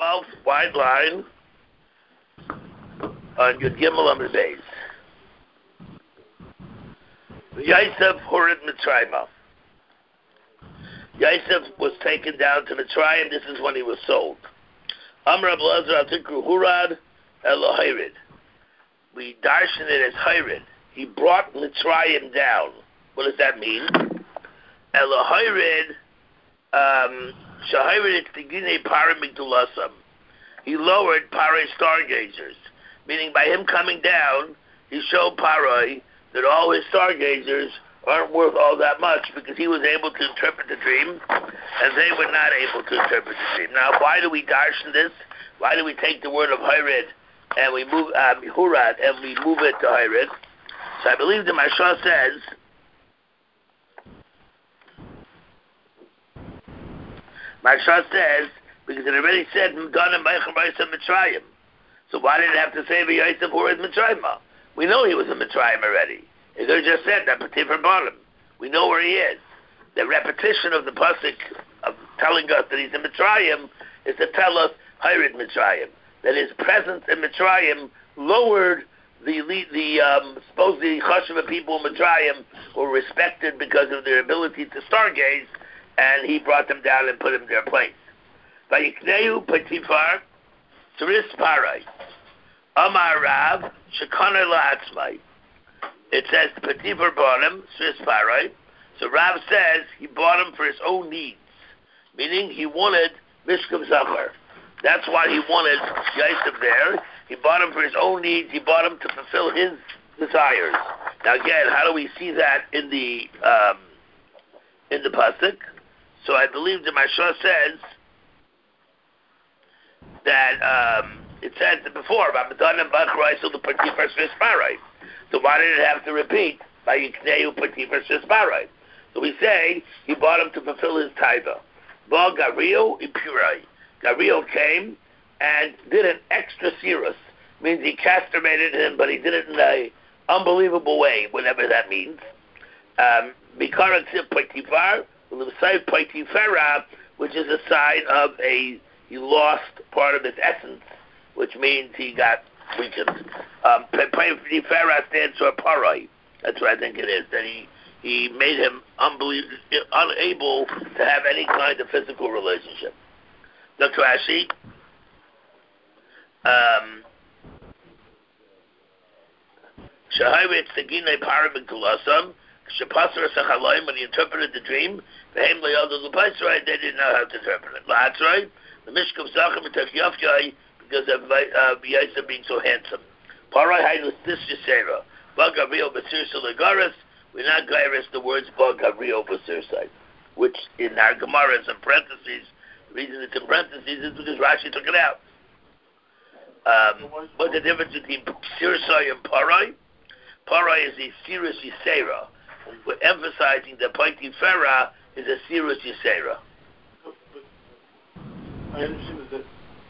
12th white line on Yud Gimel Amud Beis. Yosef Hurid Mitzrayim. Yosef was taken down to Mitzrayim. This is when he was sold. Amr Abelazar Atikru Hurad Elohirid. We darshan it as Hirid. He brought Mitzrayim down. What does that mean? Elohirid Shahirid Tigine Parim Migdulasam. He lowered Parai stargazers. Meaning by him coming down, he showed Parai that all his stargazers aren't worth all that much because he was able to interpret the dream and they were not able to interpret the dream. Now, why do we darshan this? Why do we take the word of Hirid and we move Hurad and we move it to Hirid? So I believe the Mashal says because it already said Mdanim Meicham Raisa Mitzrayim. So why did it have to say V'Yosef Hurid Mitzrayim? We know he was in Mitzrayim already. It could have just said that Potiphar bought him. We know where he is. The repetition of the pasuk of telling us that he's in Mitzrayim is to tell us Hirid Mitzrayim, that his presence in Mitzrayim lowered the supposedly Chashuva people in Mitzrayim were respected because of their ability to stargaze, and he brought them down and put them in their place. Vayikneu Potiphar Tris Parai Amar Rav Shekana La'atzmai. It says Potiphar bought him, Swiss Parai. So Rav says he bought him for his own needs, meaning he wanted Mishkav Zachar. That's why he wanted Yosef there. He bought him for his own needs. He bought him to fulfill his desires. Now again, how do we see that in the pasuk? So I believe the Mashal says that it said before about Madanim Bachrai so the Potiphar Swiss Parai. So why did it have to repeat by Yikneu Potiphar Swiss Parai? So we say he bought him to fulfill his taiva. Ba Gario Ipurai. Gario came and did an extra sirus. Means he castrated him, but he did it in an unbelievable way, whatever that means. Bikarat Potiphar, Potiphara, which is a sign of he lost part of his essence, which means he got weakened. Potiphara stands for Parai. That's what I think it is. That he made him unable to have any kind of physical relationship. Dr. Ashi, Shahayvitz Tegine Paramikulasam, Shapasar Sachalayim, when he interpreted the dream, the Haim Layadu Lupaisrai, they didn't know how to interpret it. La'atzrai, the Mishkav Zachim Yafyai, because of Yosef being so handsome. Parai Hainu Stis Yisera, Ba Gabriel Basir Salagaris, we're not gairis the words Ba Gabriel Basir side, which in our Gemara is in parentheses. The reason it's in parentheses is because Rashi took it out. What's the difference between Sirsai and Parai? Parai is a Sirus Yisera. We're emphasizing that Potiphara is a Sirus Yisera. I understand that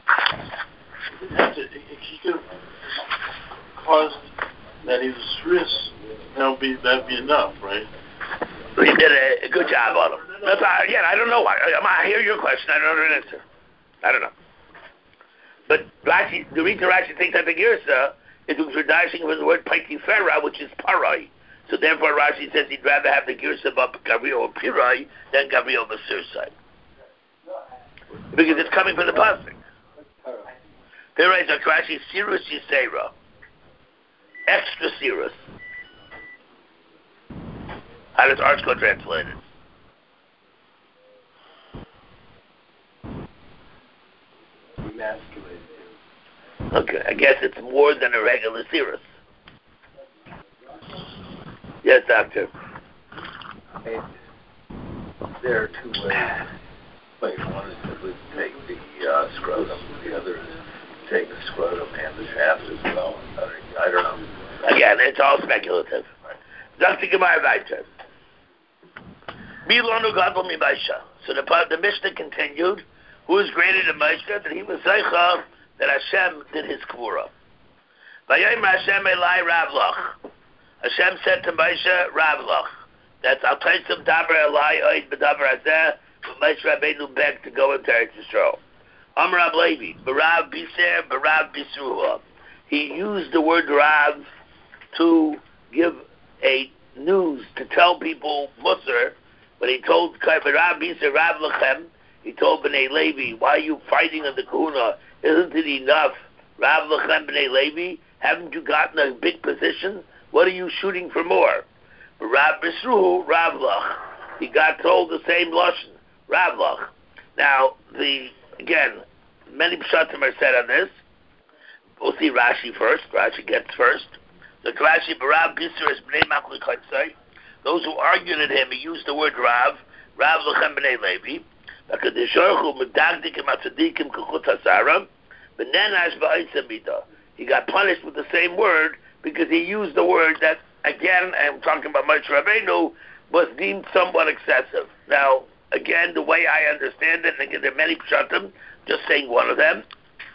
he could have caused that he was Swiss. That'd be enough, right? He did a good job on him. That's again, I don't know why. I hear your question. I don't know the answer. I don't know. But Rashi, the reason Rashi thinks that the Girsa is because we're dashing with the word Potiphara, which is Parai. So therefore Rashi says he'd rather have the Girsa of Gabriel or Pirai than Gabriel of the Sursai. Because it's coming from the pasuk. Pirai is Rashi Sirus Yisera. Extra Sirus. How does Archko translate it? Emasculated. Okay, I guess it's more than a regular Sirus. Yes, Doctor. There are two ways. Like one is to take the scrotum, the other is take the scrotum and the shaft as well. I don't know. Again, it's all speculative. Dr. Gemara Vaitar. Milonu Gadol Mi Maisha. So the Mishnah continued, who is greater than Maisha, that he was Zeicha, that Hashem did his Kvura. Vayayim Hashem Elai Ravlach. Hashem said to Maisha, Ravlach. That's Al Taisim Daber Elai Oid B'Daber Hazeh, when Maisha Rabbeinu begged to go into Eretz Yisrael. Amar Levi, Barav Biser, Barav Bisruha. He used the word Rav to give a news, to tell people Musar, but he told Barav Biser, Rav Lechem, he told Bnei Levi, why are you fighting on the kahuna? Isn't it enough? Rav Lechem Bnei Levi, haven't you gotten a big position? What are you shooting for more? But Rav Bisruhu, Rav Lach, he got told the same lashon, Rav Lach. Now, again, many pshatim are said on this. We'll see Rashi first. Rashi gets first. The Rashi, Barav Bisur is Bnei Machli Chatzai. Those who argued at him, he used the word Rav Lechem Bnei Levi. He got punished with the same word because he used the word that, again, I'm talking about Moshe Rabbeinu, was deemed somewhat excessive. Now, again, the way I understand it, and again, there are many pshatim, just saying one of them,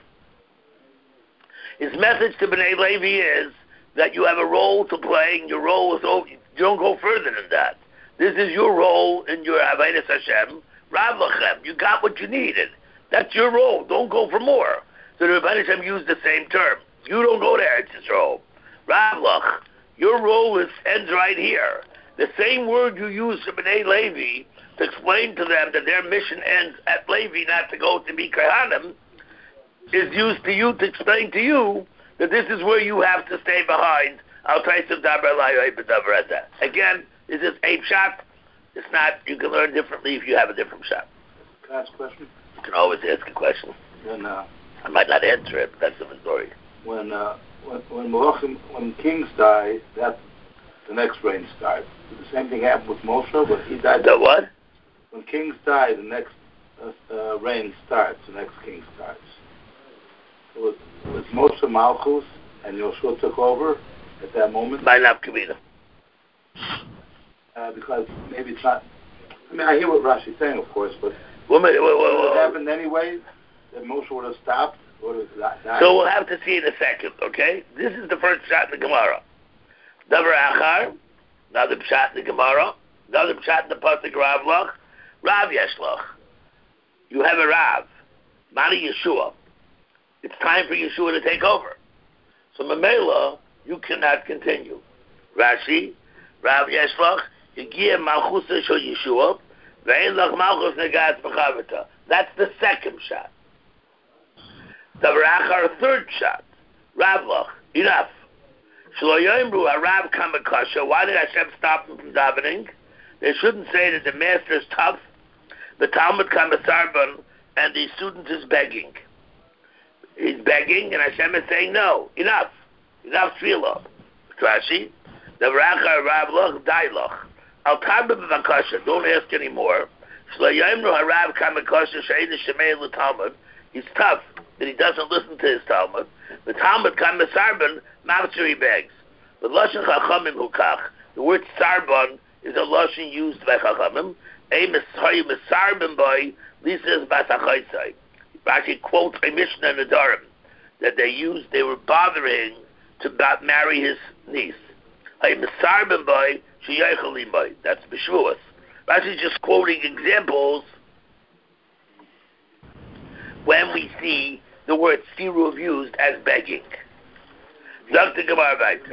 his message to Bnei Levi is that you have a role to play, and your role is over. You don't go further than that. This is your role in your Avodas Hashem, Rav Lachem. You got what you needed. That's your role. Don't go for more. So the Avodas Hashem used the same term. You don't go to Eretz Yisrael. Rav Lach, your role ends right here. The same word you use to Bnei Levi to explain to them that their mission ends at Levi, not to go to be Kohanim, is used to you to explain to you that this is where you have to stay behind. Again, this is a shot. It's not, you can learn differently if you have a different shot. Can I ask a question? You can always ask a question. When, I might not answer it, but that's the story. When kings die, that the next reign starts. Did the same thing happen with Moshe when he died? The what? When kings die, the next reign starts. The next king starts. Was Moshe Malchus and Yoshua took over at that moment? By Nafkamina. Because maybe it's not. I mean, I hear what Rashi's saying, of course, but would it happened anyway? That Moshe would have stopped? Would have died? So we'll have to see in a second, okay? This is the first shot in the Gemara. Davar Achar, another shot in the Gemara, another shot in the Pasuk Rav Lach, Rav Yeshlach. You have a Rav, Mani Yeshua. It's time for Yeshua to take over. So Mamela, you cannot continue. Rashi, Rav Yeshlach, Yegia Malchusa Shel Yeshua, Ve'en Lach Malchus Negat B'chavita. That's the second shot. Davar Achar, third shot. Rav Lach, enough. Shlo Yoimru Harav Kamakasha. Why did Hashem stop him from davening? They shouldn't say that the master is tough, the Talmud Kamasarban, and the student is begging. He's begging, and Hashem is saying, no, enough tefillah. Rashi, Davar Achar Rav Lach, Dailach. Al Tarba B'Vakasha, don't ask anymore. Shlo Yoimru Harav Kamakasha She'ena Shemei L'Talmud. He's tough, that he doesn't listen to his Talmud. The Talmud Kamasarban, Mavsur, he begs. The Lashon Chachamim Hukach, the word Sarban is a Lashon used by Chachamim. Mishayu Misarban by Lisas Basachaisai. Rashi quotes a Mishnah in the Dharam that they were bothering to marry his niece. Misarban by Sheyachalim by. That's B'Shvuos. Rashi's just quoting examples when we see the word siruv used as begging. Dr. Gemara Vayt.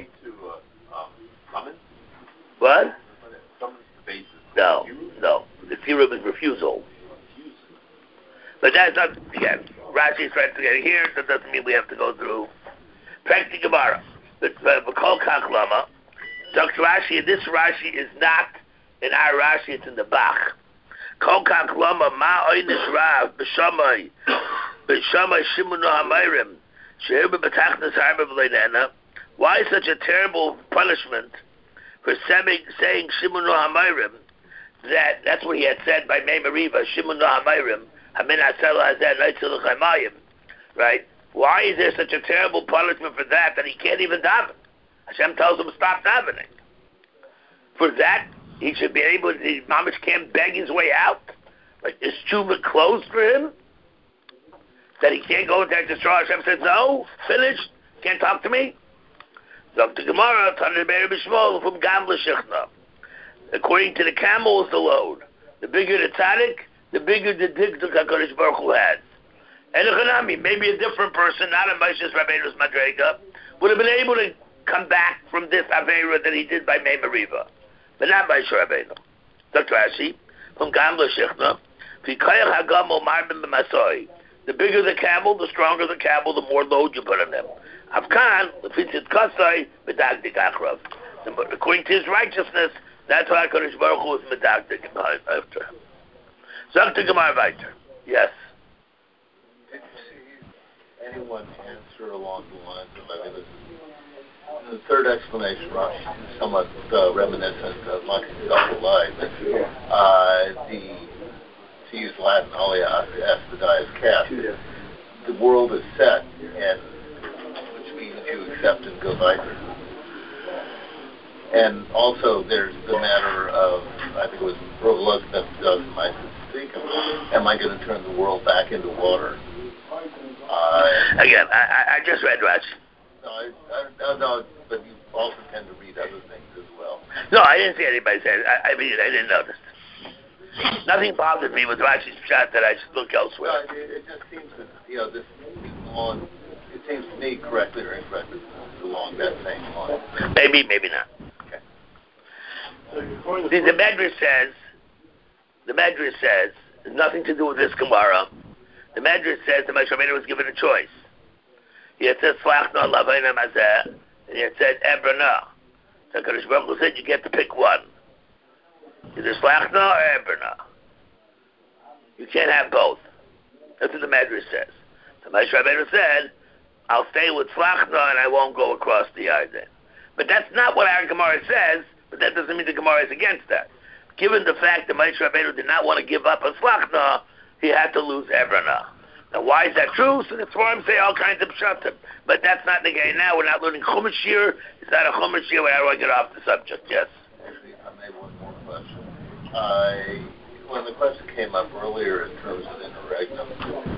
What? No. The siruv is refusal. But that's not, again, Rashi's trying to get here, that doesn't mean we have to go through. Practic Gemara. But Kol Kach Lama, Dr. Rashi, this Rashi is not in our Rashi, it's in the Bach. Kol Kach Lama, Ma Oynish Rav, B'Shamay Shimon HaMayrim, She'er B'Betachnas Harba V'Leinena. Why such a terrible punishment for saying Shimon HaMayrim? That's what he had said by Meimariva, Shimon HaMayrim, Hamin HaSela Hazeh Neitzil L'Chaimayim. Right? Why is there such a terrible punishment for that he can't even daven? Hashem tells him to stop davening. For that, he should be able to, Mamish can't beg his way out? Like, is tshuva closed for him? That he can't go and take the straw? Hashem says, no, finished, can't talk to me? Dr. Gemara, Tanir Be'er B'Shmol, from Gam L'Shechna. According to the camel is the load. The bigger the tzaddik, the bigger the dig HaKadosh Baruch Hu has. And Nami, maybe a different person, not a Moshe's Rabbeinu's Madrega, would have been able to come back from this Aveira that he did by Mei Meriva. But not Moshe Rabbeinu. Dr. Rashi, from Gamla Shechna, the bigger the camel, the stronger the camel, the more load you put on them. Afkan, according to his righteousness, that's why HaKadosh Baruch Hu is medagdik after him. Zakta Gemara Vayter. Yes. Did you see anyone answer along the lines of, I mean, this is the third explanation, Rashi, somewhat reminiscent of Monkey Self-Alive. To use Latin, Aliyah Aspadias Cast, the world is set, and which means you accept and go weiter. And also there's the matter of, I think it was Elizabeth does my speak, am I going to turn the world back into water? Again, I just read Rashi. No, but you also tend to read other things as well. No, I didn't see anybody say it. I mean, I didn't notice. Nothing bothered me with Rashi's shot that I should look elsewhere. No, it just seems that, this along, it seems to me, correctly or incorrectly, along that same line. Maybe not. Okay. See, the Medrash says, it's nothing to do with this Gemara. The Medrash says that Moshe Rabbeinu was given a choice. He had said, Slachna Lavayna Mazeh, and he had said, Ebrana. So HaKadosh Baruch Hu said, you get to pick one. Either Slachna or Ebrana. You can't have both. That's what the Medrash says. So Moshe Rabbeinu said, I'll stay with Slachna and I won't go across the Yarden. But that's not what our Gemara says, but that doesn't mean the Gemara is against that. Given the fact that Moshe Rabbeinu did not want to give up on Slachna, he had to lose Ebrana. Now, why is that true? So that's why I'm saying all kinds of pshatim. But that's not the game now. We're not learning Chumash here. It's not a Chumash here. How do I get off the subject? Yes? Actually, I made one more question. When the question came up earlier in terms of interregnum,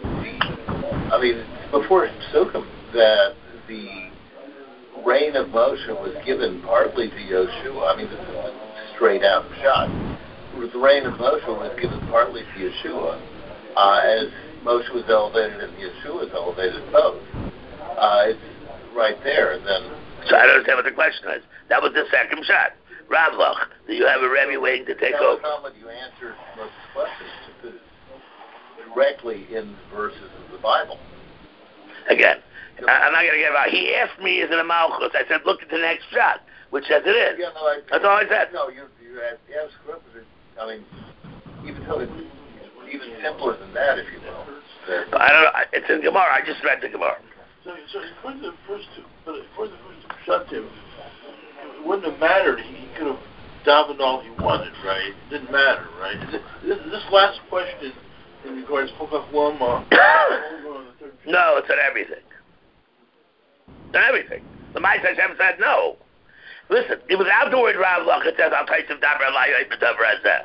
before Sukkim, that the reign of Moshe was given partly to Yeshua. I mean, this is a straight out shot. The reign of Moshe was given partly to Yeshua, as Moshe was elevated and Yeshua was elevated both. It's right there. Then. So I don't understand what the question is. That was the second shot. Ravlach, do you have a Rebbe waiting to take over? That you answered most questions directly in the verses of the Bible. Again, I'm not going to give out. He asked me, is it a Malchus? I said, look at the next shot, which says it is. Yeah, that's all I said. No, you asked scripture. I mean, even simpler than that, if you will. I don't know. It's in Gemara. I just read the Gemara. So according to the first two Pshatim, it wouldn't have mattered. He could have davened all he wanted, right? It didn't matter, right? This last question in regards to Chokach Lama. No, it's on everything. It's on everything. The Ma'aseh Hashem said no. Listen, without the word Ravlach, it says, I'll take some davar alayah b'davar hazeh.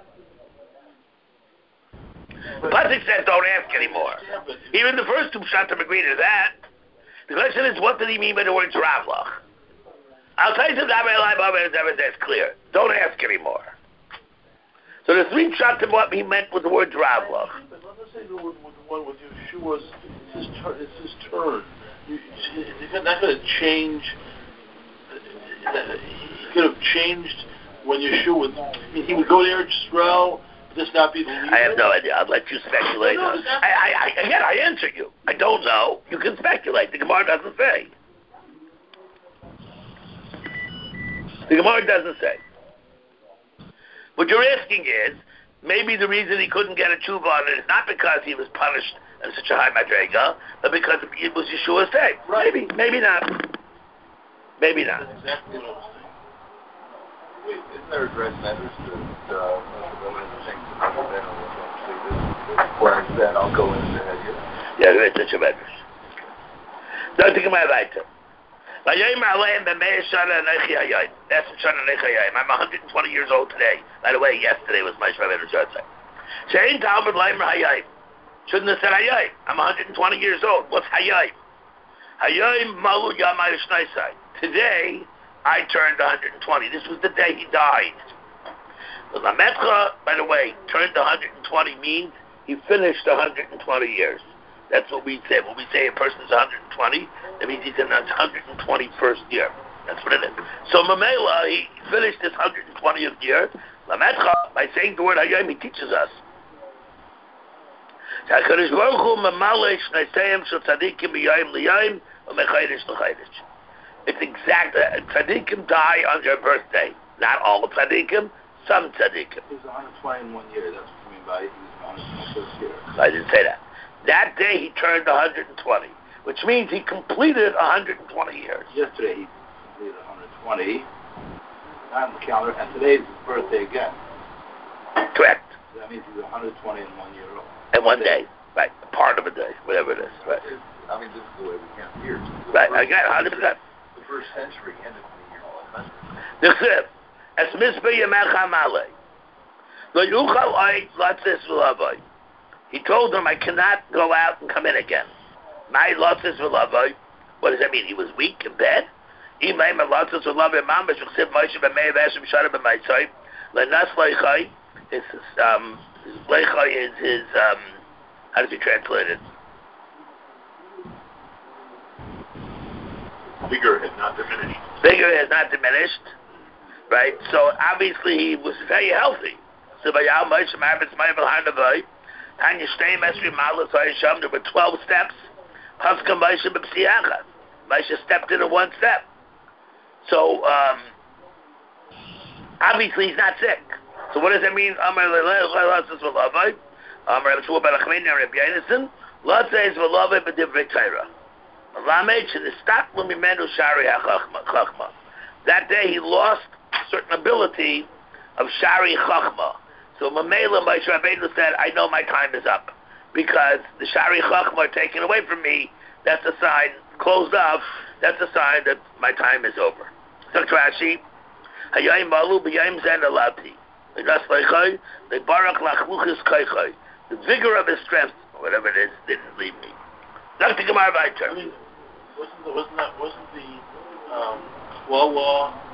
The pasuk says, don't ask anymore. Even the first two Pshatim agree to that. The question is, what did he mean by the words Ravlach? I'll tell you some davar alayah b'davar hazeh, that's clear. Don't ask anymore. So the three Pshatim, what he meant with the word Ravlach. But let's say the one with Yeshua, it's his turn. He's not going to change. He could have changed when Yeshua he would go to Eretz Yisrael, this not be the leader? I have no idea. I'll let you speculate. I answer you. I don't know. You can speculate. The Gemara doesn't say. The Gemara doesn't say. What you're asking is, maybe the reason he couldn't get a tshuva on it is not because he was punished in such a high madrega, but because it was Yeshua's day. Right. Maybe not. Maybe not. That's exactly what I was thinking. Wait, isn't there a direct message that where I said I'll go in ahead of you? Yeah, that's such a medrash. Don't think about it. I'm 120 years old today. By the way, yesterday was my Shvavenu's Yotzei. Shouldn't have said Hayayim. I'm 120 years old. What's Hayayim? Hayayim Malu Yamai Shnaisai. Today, I turned 120. This was the day he died. The Lametra, by the way, turned 120 means he finished 120 years. That's what we say. When we say a person is 120, that means he's in his 121st year. That's what it is. So Mamela, he finished his 120th year. Lametcha, by saying the word Hayom, he teaches us. HaKadosh Baruch Hu mamale shneisayim shel tzadikim miyayim liyayim u'mechaydish l'chaydish. It's exact. Tzadikim die on their birthday. Not all tzadikim, some tzadikim. He was 120 in 1 year. That's what I mean by he was 121st year. I didn't say that. That day he turned 120, which means he completed 120 years. Yesterday he completed 120, not on the calendar, and today's his birthday again. Correct. So that means he's 120 in 1 year old. And one day. Right. Part of a day, whatever it is. Right. I mean, this is the way we count years. Right. I got 100%. The first century ended in the year 100. Nechsev, es misbe yemecha malei. Lo yuchal oy lotzis v'lavoi. He told them, I cannot go out and come in again. My lotzis v'lavoi. What does that mean? He was weak in bed? Imay ma lotzis v'lavoi mamash v'chsiv Moshe b'mei v'eshem shara b'maitzoi. Lenas leichai. His leichai is his, how does he translate it? Vigor has not diminished. Vigor has not diminished. Right? So obviously he was very healthy. So by Yal Moshe Ma'aretz Ma'avel Harnavai, Tanya Shtei Mesri Malas Hayasham, there were 12 steps. Paska Moshe B'Psiacha. Moshe stepped in one step. So obviously he's not sick. So what does that mean? Amar Le'Latzis V'Lavai, Amar Shua Balachmin and Rabbi Yonason, Latzis V'Lavai B'Divrei Torah. Lamed Sh'Nistak L'Mimenu Shari HaChachma. That day he lost certain ability of Shari Chachma. So Mamela Moshe Rabbeinu said, I know my time is up. Because the Shari Chachma are taken away from me, that's a sign, closed off, that's a sign that my time is over. So Rashi, Hayayim Malu B'Yayim Zen Alati. The vigor of his strength, whatever it is, didn't leave me. Dr. Gemara Vayter. I mean, wasn't the law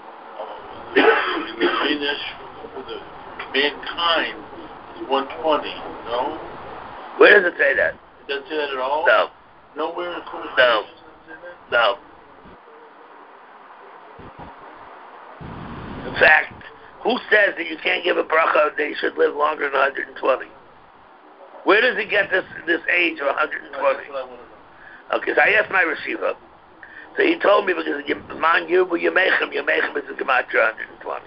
finish for the mankind is 120? No. Where does it say that? It doesn't say that at all. No. Nowhere in the Kodesh No. doesn't say that. No. In fact, who says that you can't give a bracha that you should live longer than 120? Where does he get this age of 120? That's what I want to know. Okay, so I asked my receiver. So he told me because Man Yubu Yemechem is a Gematria 120.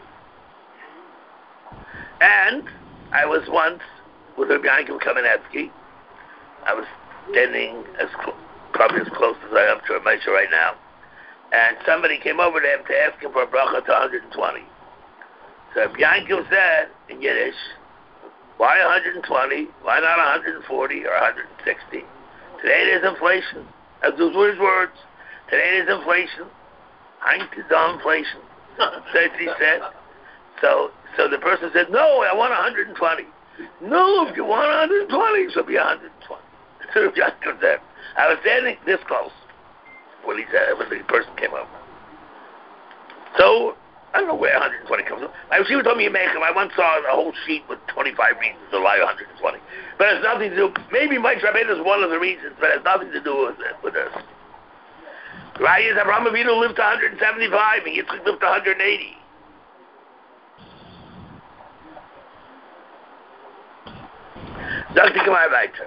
And I was once with Rabbi Yankim Kamenetsky. I was standing probably as close as I am to Ramesha right now. And somebody came over to him to ask him for a bracha to 120. So Rabbi Yankim said in Yiddish, why 120? Why not 140 or 160? Today there's inflation. As those were his words. Today there's inflation. Heinz is on inflation. So he said. So the person said, no, I want 120. No, if you want 120, it should be 120. So Rabbi Yankim said, I was standing this close when he said, when the person came over. So I don't know where 120 comes from. My receiver told me I once saw a whole sheet with 25 reasons to lie 120. But it has nothing to do, maybe Mike Rabbeinu is one of the reasons, but it has nothing to do with this. Right, is Abraham Avinu lived to 175 and Yitzchak lived to 180. Dr. Gemara Vayter.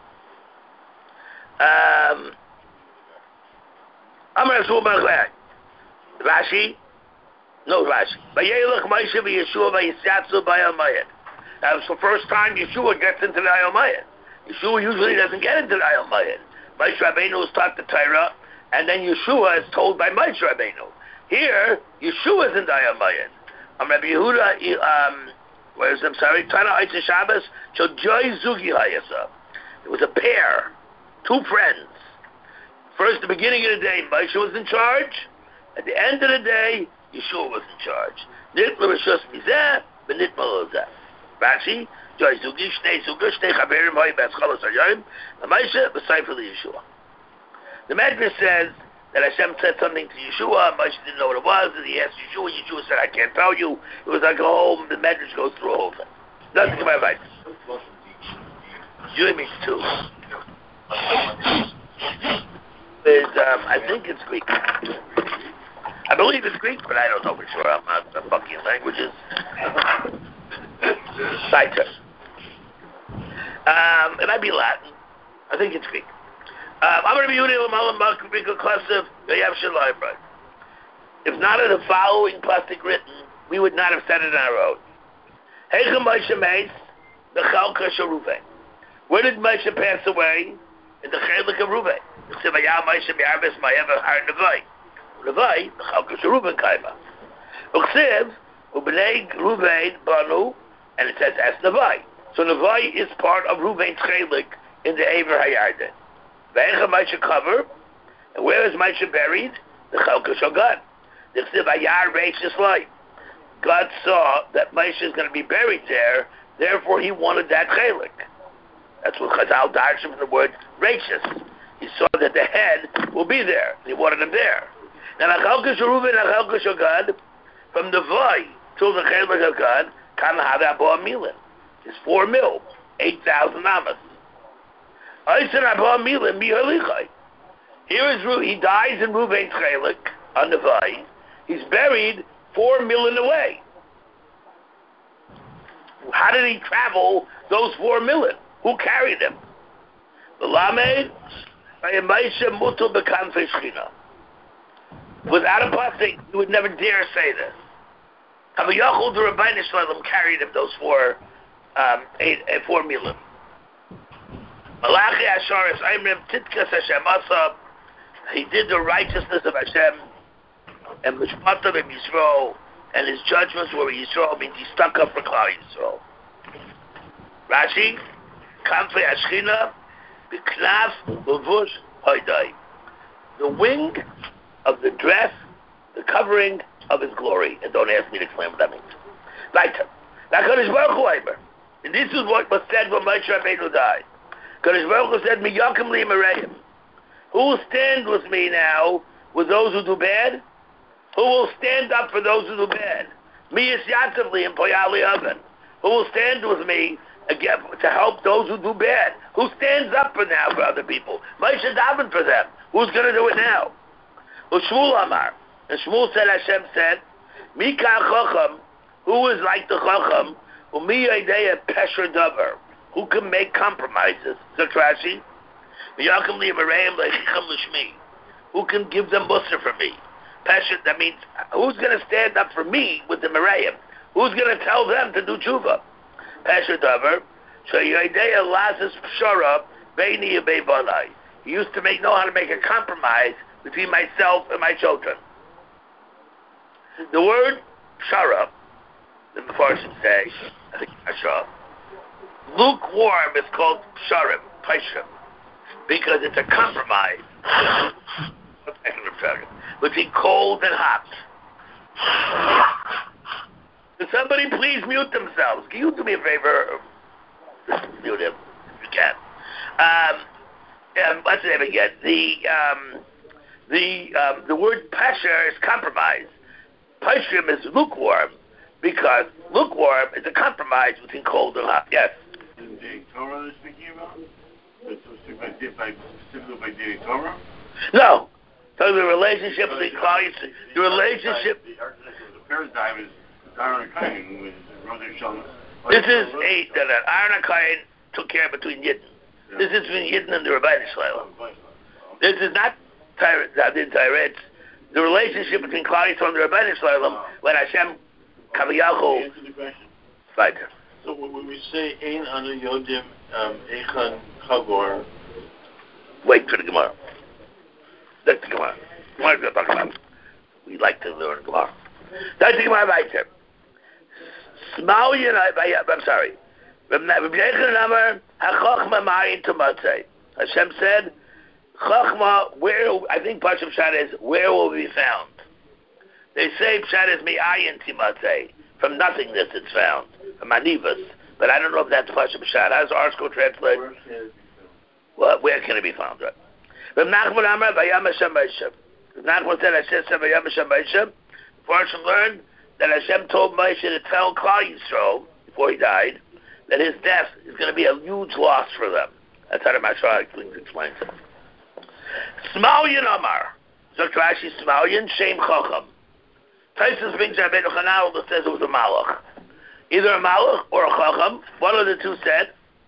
Amar Yeshua ben Chai. Rashi. No Rashi. Vayelech Moshe v'Yeshua v'Yisyatzu b'Ayal Mayed. That was the first time Yeshua gets into the Ayal Mayed. Yeshua usually doesn't get into the Ayal Mayed. Moshe Rabbeinu was taught the Torah, and then Yeshua is told by Moshe Rabbeinu. Here, Yeshua is in the Ayal Mayed. Rabbi Yehuda, Tana Eitz Shabbos, Joy Zugi Hayasa. It was a pair, two friends. First, the beginning of the day, Moshe was in charge. At the end of the day, Yeshua was in charge. Nitma Rishos Mizeh, Benitma Lozeh. Rashi, Joy Zugi, Shnei Zuga, Shnei Chaverim, Hoy Bes Cholos Hayoim, Moshe, B'Sefer Yeshua. The Medrash says that Hashem said something to Yeshua, Moshe didn't know what it was, and he asked Yeshua, Yeshua said, I can't tell you. It was like a whole, the Medrash goes through a whole thing. Nothing to my advice. Yeshua means two. is, I think it's Greek. I believe it's Greek, but I don't know for sure. I'm not fucking languages. Citus. It might be Latin. I think it's Greek. I'm going to be using if not in the following plastic written, we would not have said it on our own. Where did Moshe pass away? In the Chelik of Ruvain. Levai, Chalkas Reuben Kaima. Uksiv, Ubenei Ruvain Banu, and it says as Levai. So Levai is part of Reuven's Chelik in the Aver Hayarden. Ve'echa Moshe cover, and where is Moshe buried? The Chalkas Shogan. The Uksiv Ayar Reishis Lai. God saw that Moshe is going to be buried there, therefore he wanted that Chelik. That's what Chazal darshan from the word Reishis. He saw that the head will be there. He wanted him there. Now, Achalkas Reuven, Achalkas Shogad, from the Voi till the Chelik of God, Kana Hada Abba Milin. It's 4 mil, 8,000 amas. Aysen Abba Milin, Mihalichai. Here is he dies in Reuven's Chelik on the Voi. He's buried 4 million away. How did he travel those 4 million? Who carried him? The Lamed, without a blessing, you would never dare say this. Kaviyachol the Rabbeinu Shalom carried him those 4 million. Malachi Asharis Aimrim Titkas Hashem Asa. He did the righteousness of Hashem, and Mishpatam in Yisrael, and his judgments were in Yisrael, means he stuck up for Klal Yisrael. Rashi, Kamfei Ashchina, B'knaf Levush Hoydai. The wing of the dress, the covering of his glory. And don't ask me to explain what that means. Right. And this is what was said when Moshe Rabbeinu died. Kadosh Baruch Hu said, Miyakim li Mareim. Who will stand with me now with those who do bad? Who will stand up for those who do bad? Mi Yisyativ li and Poyali Oven. Who will stand with me again to help those who do bad? Who stands up for now for other people? Moshe davened for them. Who's going to do it now? Shmuel Amar. And Shmuel said, Hashem said, Mika Chacham, who is like the Chacham, Umi Yedei Pesher Davar, who can make compromises. So Rashi, Miyakim li Mareim leicham l'shmi, who can give them mussar for me? Pesher, that means, who's going to stand up for me with the Mareim? Who's going to tell them to do tshuva? Pesher Davar, so Yedei Lazis Pshara, Beini Yebei Balai. He used to know how to make a compromise between myself and my children. The word Pshara, the Mepharshim say, I think Pshara, lukewarm is called Psharim, Pashrim, because it's a compromise between cold and hot. Can somebody please mute themselves? Can you do me a favor? Just mute him if you can. What's the name again? The word pasher is compromise. Pashrim is lukewarm, because lukewarm is a compromise between cold and hot. Yes. Is the Torah they're speaking about? Specifically by the Torah? No. So the relationship between clients, the relationship. The paradigm is Aaron Kain with Rosh Hashanah. This is that Aaron Kain took care between Yidden. Yeah. This is between Yidden and the Rabbeinu Shalom. This is not Tyrant. The relationship between Klal Yisrael and the Rabbeinu Shalom when Hashem Kaviyachol. Answer the question. Right. So when we say Ein Anu Yodim Echan Chavor. Wait for the Gemara. That's the Gemara. Gemara's going to talk about it. We like to learn Gemara. That's the Gemara right there. I'm sorry. Hashem said, Chachma, where, I think Pashim Pshat is, where will be found? They say Pshat is mi'ayin timatei, from nothingness it's found, from anivas, but I don't know if that's Pashim Pshat. How does Arsko translate? Where can it be found? Right? Rav Nachman Amar, Vayam Hashem Moshe. Rav Nachman said, Hashem said, Vayam Hashem Moshe. Pashim learned that Hashem told Moshe to tell Klal Yisrael, before he died, that his death is going to be a huge loss for them. That's how the Mashal explains it. Smalyan Amar. So Rashi Smalyan, Shem Chacham. Taisus brings Rabbeinu Chanal that says it was a Malach. Either a Malach or a Chacham. One of the two said,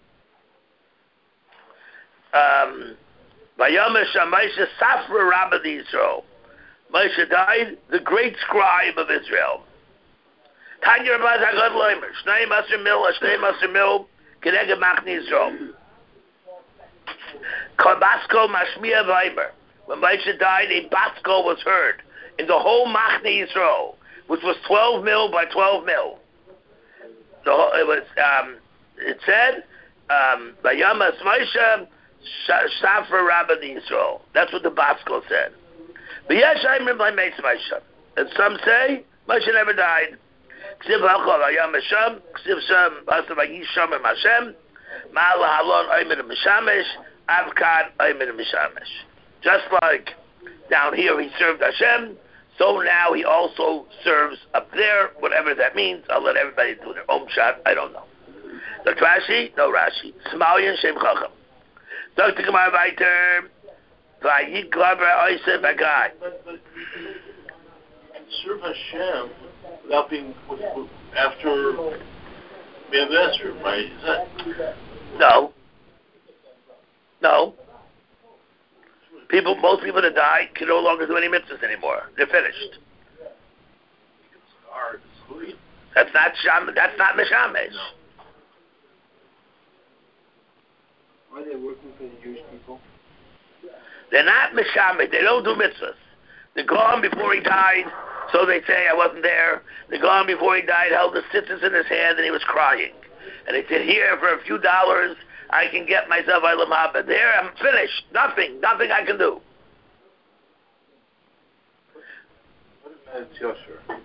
Vayamesh Moshe Safra Rabbi Yisrael. Moshe died, the great scribe of Israel. Tanya Rabbi Zagad Leimer, Shnei Maser Mil, Keneged Machni Yisrael. Basko Mashmiya Vaimer. When Moshe died, a Basko was heard in the whole Machni Yisrael, which was 12 mil by 12 mil. It said, Vayamas Moshe Safra Rabbi Yisrael. That's what the Basko said. And some say Moshe never died. Just like down here he served Hashem, so now he also serves up there, whatever that means. I'll let everybody do their own shot. I don't know. Dr. Rashi? No Rashi. Smalyan Shem Chacham. Dr. Gemara weiter. Vayikla Oiseh Bagai. But you can serve Hashem without being after Me'aveser, right? Is that? No. Most people that die can no longer do any mitzvahs anymore. They're finished. That's not Meshamesh. No. Are they working for the Jewish people? They're not Meshamesh. They don't do mitzvahs. They're gone before he died, so they say I wasn't there. They're gone before he died, held the tzitzis in his hand, and he was crying. And they said, here, for a few dollars, I can get myself Ilam Haba. There, I'm finished. Nothing I can do. What is Yosher?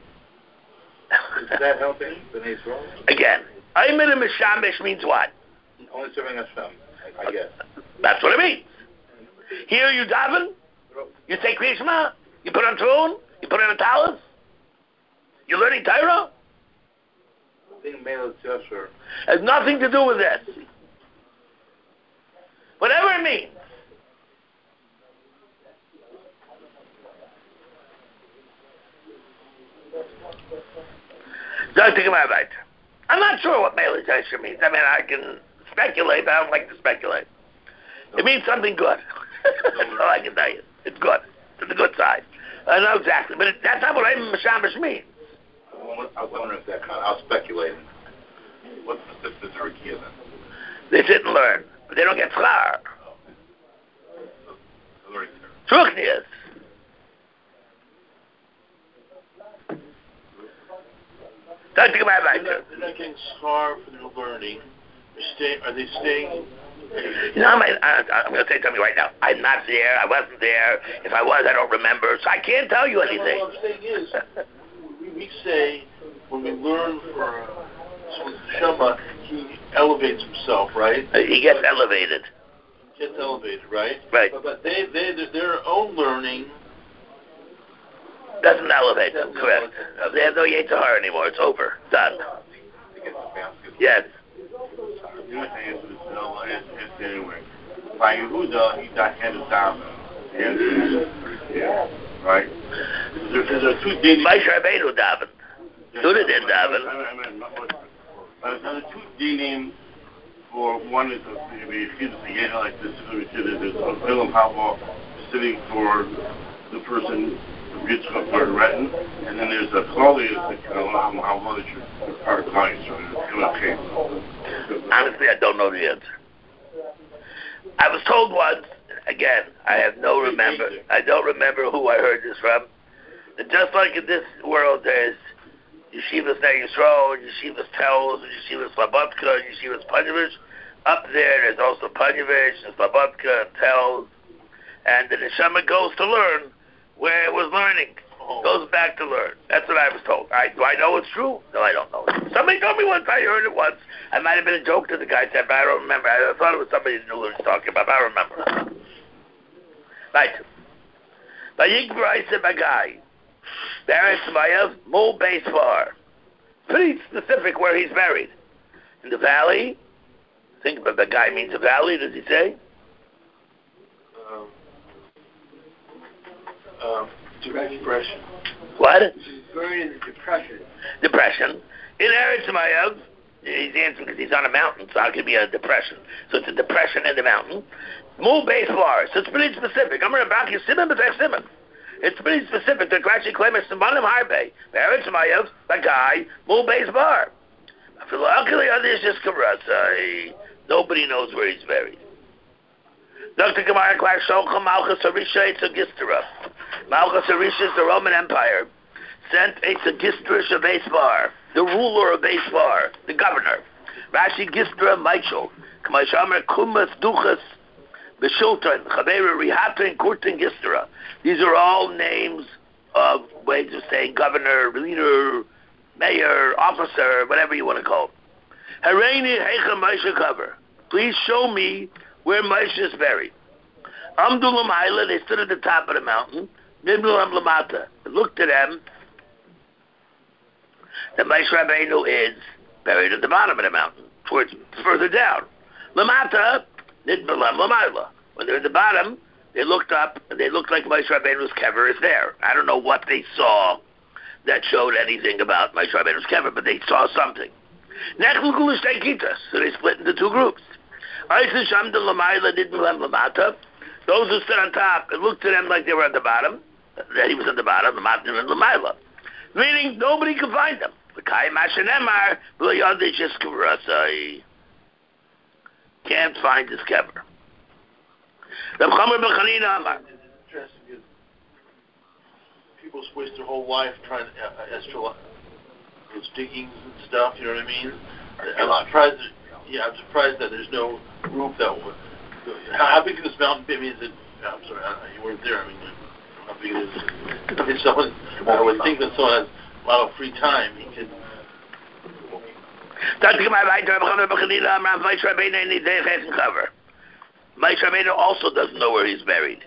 Is that helping B'nai Yisrael? Again, Ayman and Mishamish means what? Only serving Hashem, I guess. That's what it means. Here you daven, you say Krishma, you put on tefillin, you put on a talis, you're learning Torah. Being male Yosher has nothing to do with this. Whatever it means. I'm not sure what Mele Yosher means. I mean, I can speculate, but I don't like to speculate. It means something good. That's all I can tell you. It's good. It's the good side. I know exactly, but that's not what Ayman Mishamish means. I was wondering if that kind of, I was speculating. What's the Zerkia then? They sit and learn, but they don't get schar. Truchnias. They're not getting schar for their learning. Are they staying? You know, I'm going to say something right now. I'm not there. I wasn't there. If I was, I don't remember. So I can't tell you anything. What I'm saying is, we say when we learn for Shema, he elevates himself, right? He gets elevated. He gets elevated, right? Right. But their own learning doesn't elevate them, correct. They have no Yetzer Hara anymore. It's over. Done. Yes. Anyway, by Yehuda, he got handed down. Right? There are two dinim. Moshe Rabbeinu daven. Yehuda didn't daven. There are two dinim. For one is like this. There's a Ilam Haba sitting for the person who gets for the retin, and then there's a Choli that Ilam Haba that you're part of clients. Honestly, I don't know the answer. I was told once, again, I don't remember who I heard this from, that just like in this world there's Yeshivas Ner Yisrael, Yeshivas Telz, Yeshivas Slobodka, Yeshivas Panyavish, up there's also Panyavish, and Slobodka, and Telz, and the Neshama goes to learn where it was learning. Goes back to learn. That's what I was told. Do I know it's true? No, I don't know. Somebody told me once. I heard it once. I might have been a joke to the guy said, but I don't remember. I thought it was somebody who knew what he was talking about, but I don't remember. Right. Vayikbra Isa Bagai. Baron Samayev, Mul Beis Far. Pretty specific where he's buried. In the valley, think about the guy means a valley, does he say? Depression. What? He's buried in the depression. Depression. In Eretz Mayav, he's answering because he's on a mountain, so how can it be a depression? So it's a depression in the mountain. Mul base bar. So it's pretty specific. I'm going to back you simon, but simon. It's pretty specific. The Rashi claims Simonim Harbe. Eretz Mayav, the guy, Mul base bar. Nobody knows where he's buried. Dr. Gemara Clark Shochem Malchus Harisha Etzagistra. Malchus Harisha is the Roman Empire. Sent Etzagistra Shabes Bar, the ruler of Beis Bar, the governor. Rashi Gistra Michael. K'maishamer Kumas Duchas B'Shultan Chavera Rihatin Kurtin Gistra. These are all names of ways of saying governor, leader, mayor, officer, whatever you want to call it. Hareini Heicha Moshe Cover. Please show me where Moshe is buried. Amdulam Haila, they stood at the top of the mountain. Nibnulam Lamata. Looked at them. The Moshe Rabbeinu is buried at the bottom of the mountain, towards further down. Lamata, Nibnulam Lamaila. When they're at the bottom, they looked up, and they looked like Moshe Rabbeinu's kever is there. I don't know what they saw that showed anything about Moshe Rabbeinu's kever, but they saw something. So they split into two groups. Those who stood on top and looked to them like they were at the bottom, that he was at the bottom, meaning nobody could find them. Can't find his kever. People waste their whole life trying to astrologize, those diggings and stuff. You know what I mean? I'm surprised that there's no roof that would. How big is this mountain? I mean, is it? I'm sorry, you weren't there. I mean, how big is it? If someone, I would think that someone has a lot of free time, he could. Moshe Rabbeinu also doesn't know where he's buried.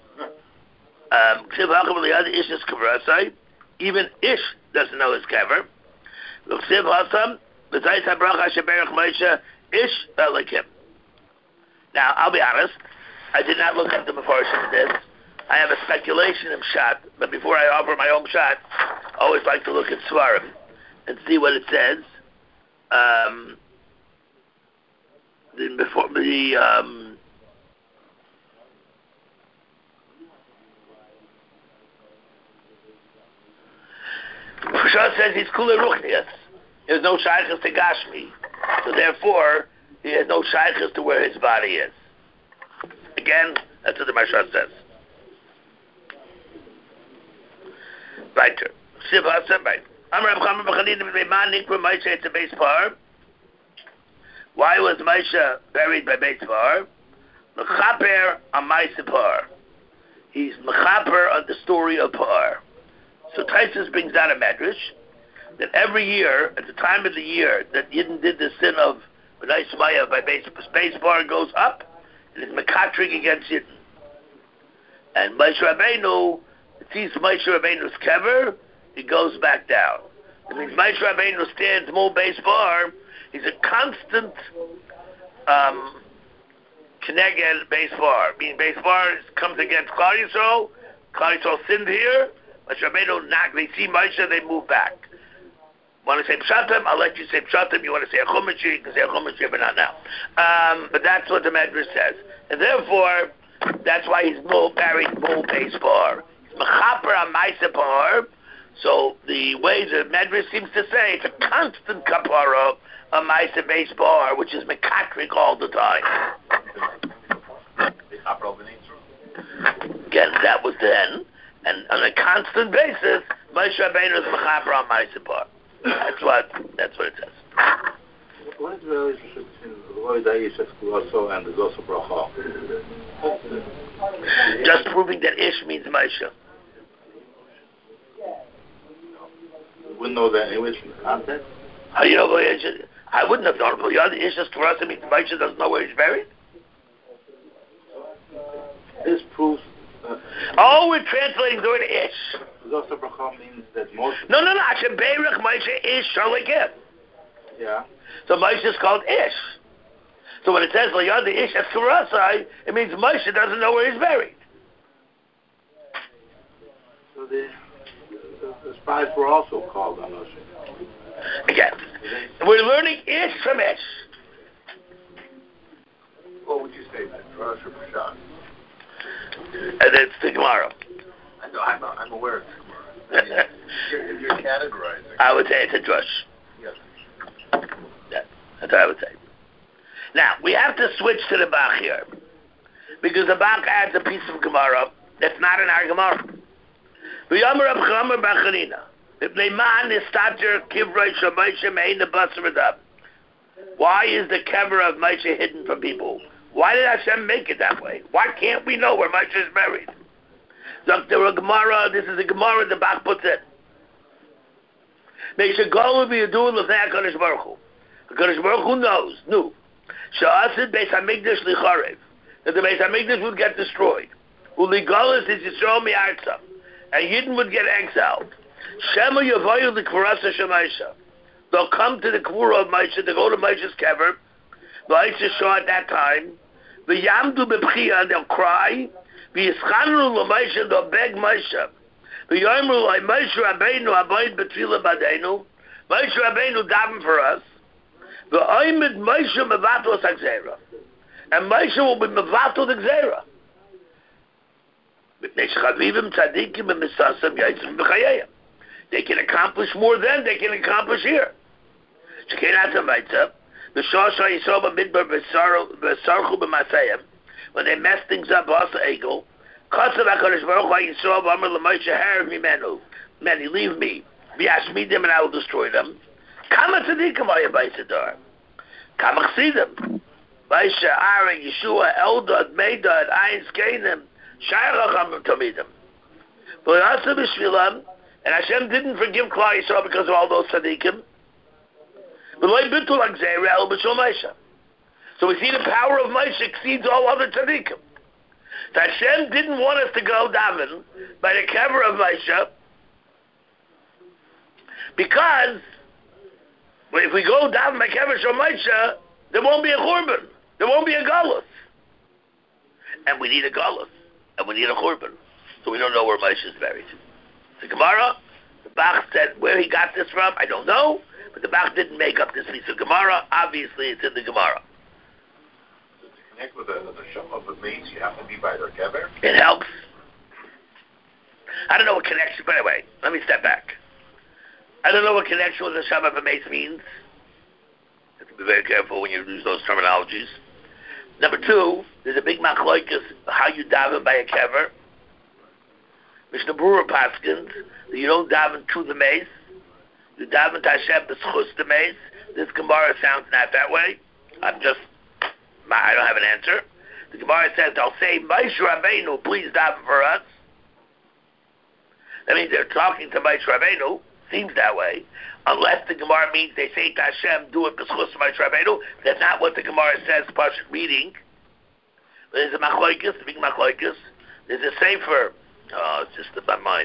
Even Ish doesn't know his kever. Now, I'll be honest, I did not look up the Mefarshim of this. I have a speculation of shot, but before I offer my own shot, I always like to look at Svarim and see what it says. Shah says he's Kula Ruchnias. There's no shaykhs to Gashmi. So therefore, he has no shaykhs to where his body is. Again, that's what the Mashal says. Weiter. Shiv Hasem, right. Why was Moshe buried by Beis Par? Mechaper on Ma'aseh Par. He's mechaper on the story of Par. So Taisus brings down a medrash that every year, at the time of the year that Yidden did the sin of B'nai Shmaya by Beis Par goes up, and is mekatrig against Yidden. And Moshe Rabbeinu, it sees Moshe Rabbeinu's kever, he goes back down. It means Moshe Rabbeinu stands more Beis Par. He's a constant Keneged Beis Par. Meaning Beis Par comes against Klal Yisrael. Klal Yisrael sinned here. Moshe Rabbeinu they see Moshe, they move back. Want to say Pshatim? I'll let you say Pshatim. You want to say a Chumash? You can say a Chumash, but not now. But that's what the Medrash says. And therefore, that's why he's buried Mul Beis Par. He's Mechaper on Ma'aseh Par. So the way the Medrash seems to say, it's a constant kapara on Ma'aseh Beis Par, which is mekatrik all the time. Again, that was then. And on a constant basis, Moshe Rabbeinu is mechaper on Ma'aseh Par. That's what it says. What is the relationship between Roy Daish Eskuloso and the Zosa Bracha? Just proving that Ish means Moshe. You wouldn't know that anyway from the context? How do you know Ish? I wouldn't have known. But the other Ish Eskuloso means Moshe doesn't know where he's buried? This proves... we're translating the word Ish. Zosa Bracha means that Moshe... No. Hashem Beirach Moshe Ish Shalakim. Yeah. So Moshe is called Ish. So when it says Layad the Ish Eskarasai, it means Moshe doesn't know where he's buried. So the spies were also called on Moshe. Again, we're learning Ish from Ish. What would you say, Midrash or Pshat? And it's the Gemara. I know, I'm aware it's Gemara. If you're categorizing. I would say it's a drush. Yes. Yeah, that's what I would say. Now, we have to switch to the Bach here. Because the Bach adds a piece of Gemara that's not in our Gemara. V'yomer Reb Chamer bar Chanina. Why is the kever of Moshe hidden from people? Why did Hashem make it that way? Why can't we know where Moshe is buried? Dr. Gemara, this is a Gemara the Bach puts in. The Kadosh Baruch Hu knew that the Beis Hamikdash would get destroyed. Uligalis is Yisrael mi'artza, and Yidden would get exiled. Shema Yavayu l'Kvarasa Shemaisha. They'll come to the Kvura of Moshe, to go to Moshe's kever. Moshe saw at that time. V'yamdu b'pchia, and they'll cry. V'yischanu l'Moshe, and they'll beg Moshe. V'yoyimru l'ay Moshe Rabbeinu abayid b'tfila badeinu. Moshe Rabbeinu daven for us. V'oymid Moshe mevatos ha'gzeira. And Moshe will be mevatos ha'gzeira. They can accomplish more than they can accomplish here. When they mess things up, also Egel, many leave me. Be them and I will destroy them. See them. Yeshua, Eldad, Meidad, Ayin Skanim, Shayracham Tamidim. And Hashem didn't forgive Klal Yisrael because of all those tzaddikim. So we see the power of Moshe exceeds all other tzaddikim. So Hashem didn't want us to go daven by the kever of Moshe, because if we go daven by kever of Moshe, there won't be a churban. There won't be a galus. And we need a galus. And we need a churban. So we don't know where Moshe is buried. The Gemara, the Bach said where he got this from, I don't know, but the Bach didn't make up this piece of Gemara. Obviously, it's in the Gemara. So to connect with the Shem of the mace, you have to be by their kever? It helps. I don't know what connection, but anyway, let me step back. I don't know what connection with the Shem of the mace means. You have to be very careful when you use those terminologies. Number two, there's a big machloikus how you daven by a kever. Mishnah Berurah paskins that you don't daven to the mace. You daven to Hashem b'schus the mace. This Gemara sounds not that way. I don't have an answer. The Gemara says they'll say, Moshe Rabbeinu, please daven for us. That means they're talking to Moshe Rabbeinu. Seems that way. Unless the Gemara means they say to Hashem, do it b'schus Moshe Rabbeinu. That's not what the Gemara says, Pashut reading. There's a machloikus, a big machloikus. There's a sefer. Oh, it's just in my mind.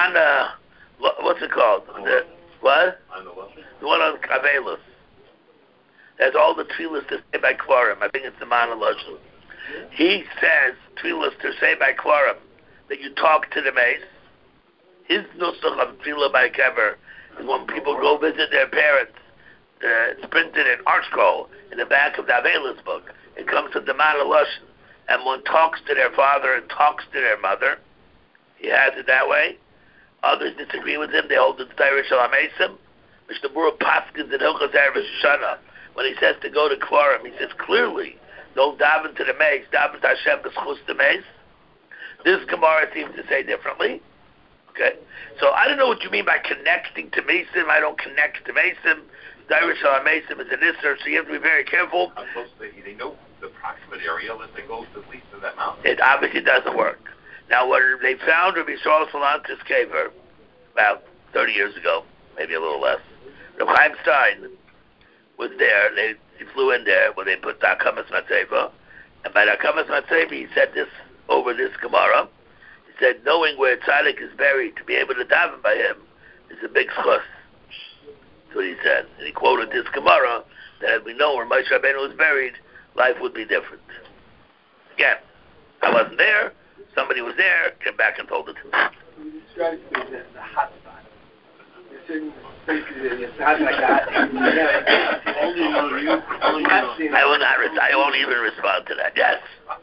What's it called? What? The one on Kavelus. There's all the tefillas to say by Kvarim. I think it's the Man Lashon. He says tefillas to say by Kvarim, that you talk to the mace. His nusach of tefillah by kever is when people go visit their parents. It's printed in ArtScroll in the back of the Avelus book. It comes from the Man Lashon. And one talks to their father and talks to their mother. He has it that way. Others disagree with him. They hold the Torah Shalom Esim. Mishnah Berurah paskins in Hilchos Erev Shoshana. When he says to go to Kvarim, he says clearly, don't daven to the mace, daven to Hashem b'schus the mace. This Gemara seems to say differently. Okay, so I don't know what you mean by connecting to Mesim. I don't connect to Mesim. Torah Shalom Esim is an Isser, so you have to be very careful. They know the proximate area that they go to at least to that mountain. It obviously doesn't work. Now, when they found Rabbi Yisrael Salanter's kever about 30 years ago, maybe a little less, Rabbi Chaim Stein was there. He flew in there when they put the Akamas Matzeva. And by the Akamas Matzeva, he said this over this Gemara. He said, knowing where Tzaddik is buried, to be able to daven by him is a big schus. That's what he said. And he quoted this Gemara, that as we know where Moshe Rabbeinu was buried, life would be different. Again, I wasn't there. Somebody was there, came back and told it to me. You described it to me the hot spot. You're certain places it's hot like that. Only you. I will not. I won't even respond to that. Yes.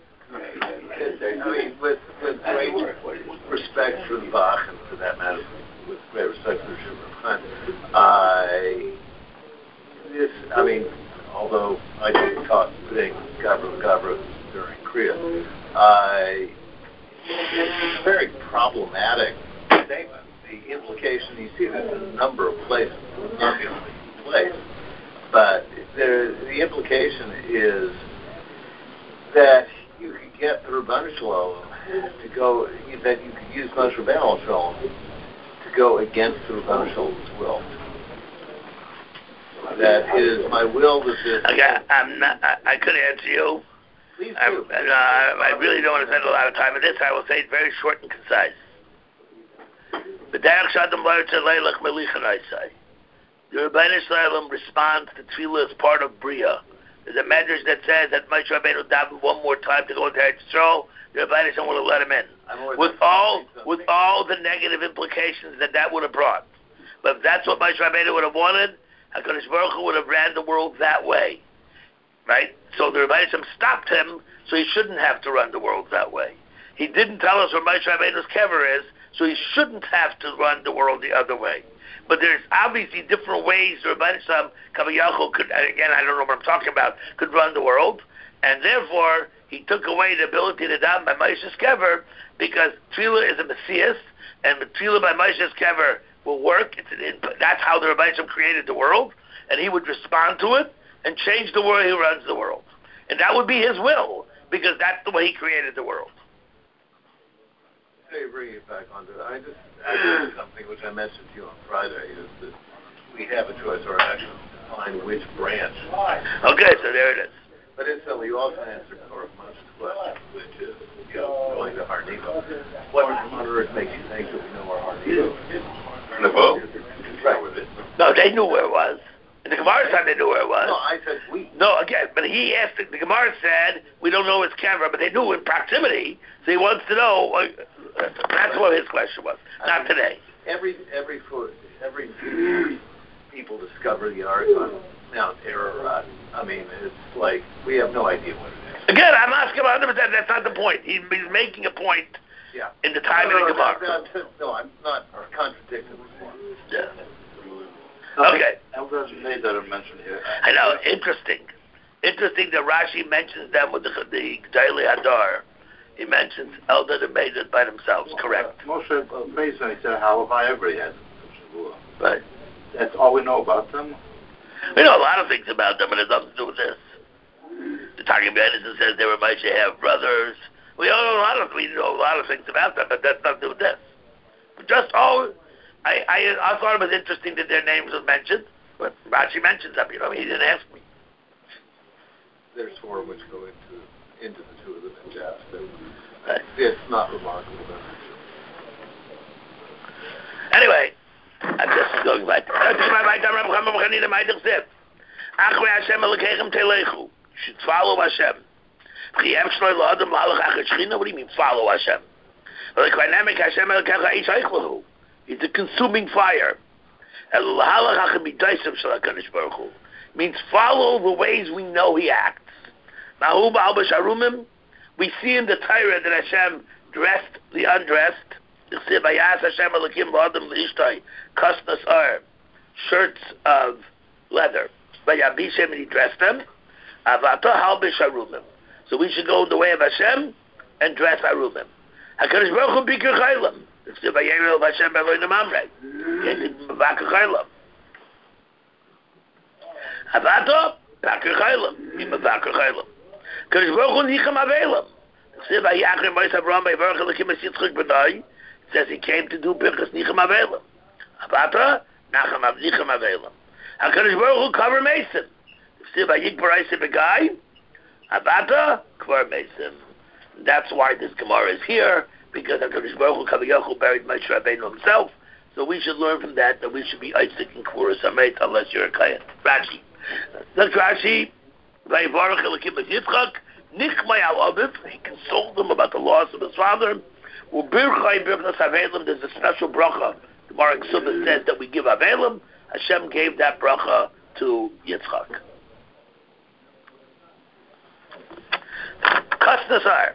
I mean, with great respect for the Bach, and for that matter, with great respect for the Shulchan Aruch, although I did talk big Gabra during Kriya, it's a very problematic statement. The implication, you see this in a number of places, not the only place, but the implication is that you could get the Rebbeinu Shalom to go, that you could use Moshe Rabbeinu Shalom to go against the Rebbeinu Shalom's will. That is my will that this... Okay, I could answer you. Please do. I really don't want to spend a lot of time on this. I will say it very short and concise. The Rebbeinu Shalom responds to Tefillah as part of Bria. There's a medrash that says that Moshe Rabbeinu davened one more time to go into Eretz Yisrael. The Rebbeinu Shalom would have let him in, with all the negative implications that would have brought. But if that's what Moshe Rabbeinu would have wanted, HaKadosh Baruch Hu would have ran the world that way, right? So the Rebbeinu Shalom stopped him, so he shouldn't have to run the world that way. He didn't tell us where Moshe Rabbeinu's kever is, so he shouldn't have to run the world the other way. But there's obviously different ways the Rebbeinu Shalom Kavayahu could, again, I don't know what I'm talking about, could run the world, and therefore he took away the ability to daven by Moshe's kever, because Tefillah is a Messias, and Tefillah by Moshe's kever will work. That's how the Rebbeinu Shalom created the world, and he would respond to it and change the way he runs the world. And that would be his will, because that's the way he created the world. Hey, bring it back onto it. I just added something which I mentioned to you on Friday, is that we have a choice or action to find which branch. Okay, so there it is. But instantly you also answered Korach Moshe's question, which is, going to Har Nebo. What on earth makes you think that we know where Har Nebo is? Nebo? Right. No, they knew where it was. In the Gemara time, they knew where it was. No, I said we. No, again, but he asked, the Gemara said, we don't know his kever, but they knew in proximity, so he wants to know, that's what his question was, not today. Every people discover the art on Mount Ararat. I mean, it's like, we have no idea what it is. Again, I'm asking about 100%, that's not the point. He's making a point in the time of the Gemara. No, I'm not contradicting the point. Yeah. Okay. Elders made that mention here. I know, interesting. Interesting that Rashi mentions them with the G'dayli Hadar. He mentions Eldad and made it by themselves, correct. Moshe prays when he said, how have I ever had? Right. That's all we know about them? We know a lot of things about them, but it has nothing to do with this. The Targum Edison says they were Moshe half brothers. We know a lot of things about them, but that's nothing to do with this. But just I thought it was interesting that their names were mentioned, but Rashi mentions them. He didn't ask me. There's four which go into the two of them in Jazz. Right. It's not remarkable. Anyway, I'm just going back. You should follow Hashem. What do you mean follow Hashem? It's a consuming fire. Means follow the ways we know He acts. We see in the Torah that Hashem dressed the undressed. Shirts of leather. And He dressed them. So we should go in the way of Hashem and dress Arumim. HaKadosh Baruch Hu bikur chaylam. It's the Vayerel Hashem Eloheinu Mamrei. It's B'vakar chaylam. Havato b'vakar chaylam. It's B'vakar chaylam. HaKadosh Baruch Hu nicham avelam. It's the Vayachrim Mois Avraham Vayvarach Elokim Es Yitzchak B'nai. It says He came to do Birchas nicham avelam. Havato nicham avelam. HaKadosh Baruch Hu cover Mason. It's the Vayikbar Eiseh B'gai. Avata Kvar Mesim. That's why this Gemara is here, because HaKadosh Baruch Hu Kavayahu buried Moshe Rabbeinu himself. So we should learn from that we should be Isaac and Kvuras Hamet unless you're a Kayan. Rashi. Look, Rashi. He consoled him about the loss of his father. There's a special bracha. The Gemara Ksubah says that we give Avelim. Hashem gave that bracha to Yitzchak. Kasnasar.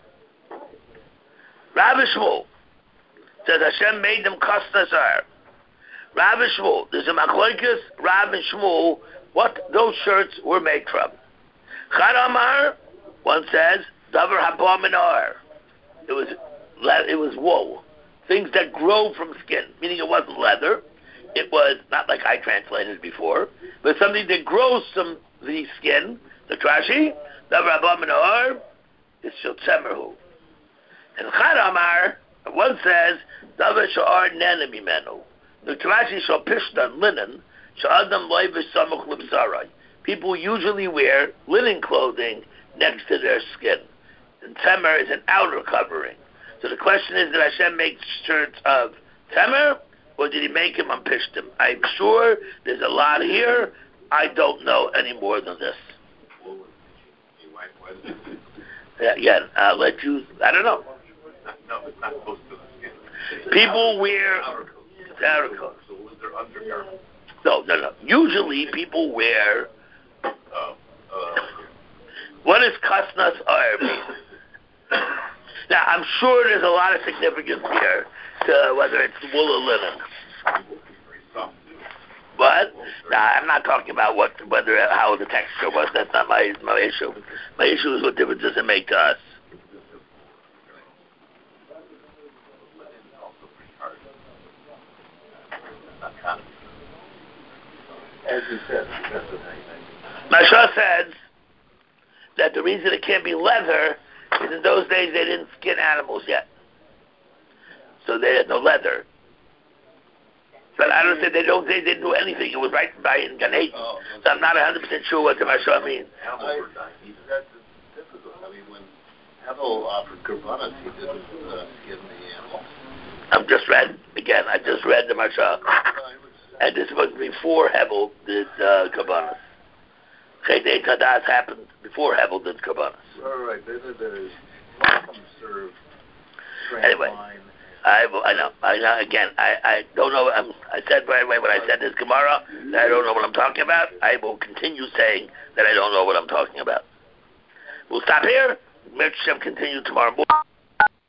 Rabbi Shmuel says Hashem made them Kasnasar. Rabbi Shmuel, there's a Machlokes, Rabbi Shmuel, what those shirts were made from. Chad Amar, one says, Davar Haba Minar. It was wool. Things that grow from skin, meaning it wasn't leather. It was not like I translated before, but something that grows from the skin. The Trashi, Davar Haba Minar, is Shotzemerhu. And Chad Amar, one says, Davar Sha'ar Nena Mimenu. The Trashi shall pishtan linen, sha'adam loivish samuch libsarai. People usually wear linen clothing next to their skin. And temer is an outer covering. So the question is, did Hashem make shirts of temer, or did he make him on pishtim? I'm sure there's a lot here. I don't know any more than this. Again, I'll let you, I don't know. No, it's not close to the skin. People wear outer coat. So was there undergarment? No. Usually people wear. What does kasnas ar mean? Now I'm sure there's a lot of significance here to whether it's wool or linen. But I'm not talking about how the texture was. That's not my issue. My issue is what difference does it make to us. As you said, Masha says that the reason it can't be leather is in those days they didn't skin animals yet. So they had no leather. But I don't say they didn't do anything. It was right by in Gan Eden. So I'm not 100% sure what the Masha means. That's difficult. I mean, when Hevel offered Kurbanos, he didn't skin the animal. I just read the Masha. And this was before Hevel did Kabbanas. Cheder Tadas happened before Hevel did Kabbanas. Right. Then there's serve. Anyway, I know. Again, I don't know. I said right away when I said this Gemara that I don't know what I'm talking about. I will continue saying that I don't know what I'm talking about. We'll stop here. Mitch shall continue tomorrow morning.